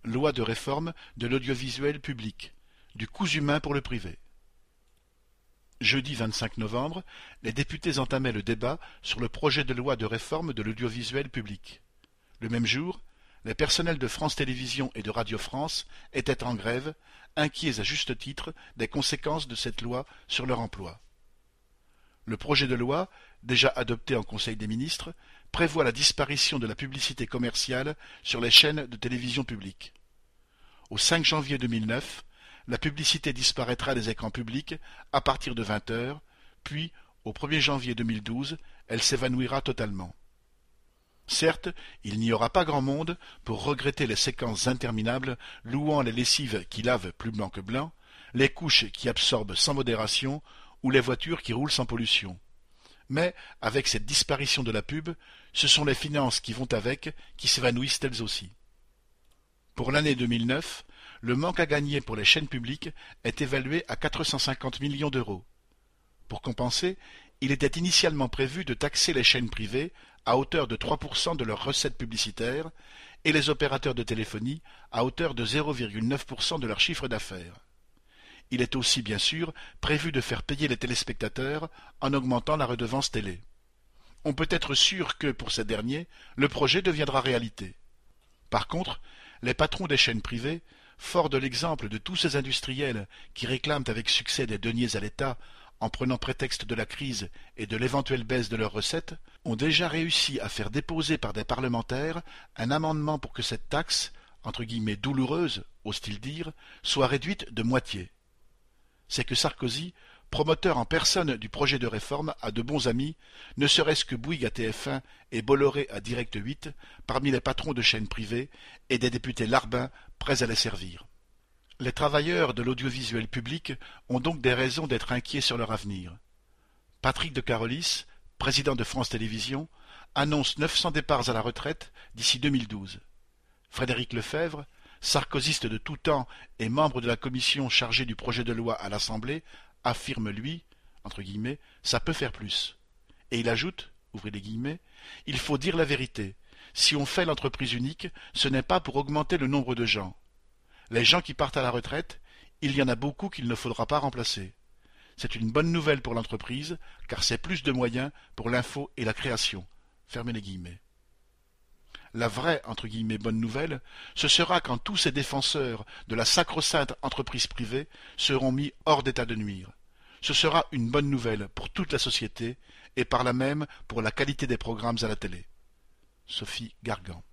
loi de réforme de l'audiovisuel public, du cousu humain pour le privé. Jeudi 25 novembre, les députés entamaient le débat sur le projet de loi de réforme de l'audiovisuel public. Le même jour, les personnels de France Télévisions et de Radio France étaient en grève, inquiets à juste titre des conséquences de cette loi sur leur emploi. Le projet de loi, déjà adopté en Conseil des ministres, prévoit la disparition de la publicité commerciale sur les chaînes de télévision publique. Au 5 janvier 2009, la publicité disparaîtra des écrans publics à partir de 20 heures, puis, au 1er janvier 2012, elle s'évanouira totalement. Certes, il n'y aura pas grand monde pour regretter les séquences interminables louant les lessives qui lavent plus blanc que blanc, les couches qui absorbent sans modération ou les voitures qui roulent sans pollution. Mais, avec cette disparition de la pub, ce sont les finances qui vont avec qui s'évanouissent elles aussi. Pour l'année 2009, le manque à gagner pour les chaînes publiques est évalué à 450 millions d'euros. Pour compenser, il était initialement prévu de taxer les chaînes privées à hauteur de 3% de leurs recettes publicitaires et les opérateurs de téléphonie à hauteur de 0,9% de leur chiffre d'affaires. Il est aussi, bien sûr, prévu de faire payer les téléspectateurs en augmentant la redevance télé. On peut être sûr que, pour ces derniers, le projet deviendra réalité. Par contre, les patrons des chaînes privées, forts de l'exemple de tous ces industriels qui réclament avec succès des deniers à l'État en prenant prétexte de la crise et de l'éventuelle baisse de leurs recettes, ont déjà réussi à faire déposer par des parlementaires un amendement pour que cette taxe, entre guillemets douloureuse, ose-t-il dire, soit réduite de moitié. C'est que Sarkozy, promoteur en personne du projet de réforme, a de bons amis, ne serait-ce que Bouygues à TF1 et Bolloré à Direct 8, parmi les patrons de chaînes privées, et des députés larbins prêts à les servir. Les travailleurs de l'audiovisuel public ont donc des raisons d'être inquiets sur leur avenir. Patrick de Carolis, président de France Télévisions, annonce 900 départs à la retraite d'ici 2012. Frédéric Lefebvre, sarkozyste de tout temps et membre de la commission chargée du projet de loi à l'Assemblée, affirme lui, entre guillemets, ça peut faire plus. Et il ajoute, ouvrez les guillemets, il faut dire la vérité. Si on fait l'entreprise unique, ce n'est pas pour augmenter le nombre de gens. Les gens qui partent à la retraite, il y en a beaucoup qu'il ne faudra pas remplacer. C'est une bonne nouvelle pour l'entreprise, car c'est plus de moyens pour l'info et la création. Fermez les guillemets. La vraie, entre guillemets, bonne nouvelle, ce sera quand tous ces défenseurs de la sacro-sainte entreprise privée seront mis hors d'état de nuire. Ce sera une bonne nouvelle pour toute la société, et par là même pour la qualité des programmes à la télé. Sophie Gargan.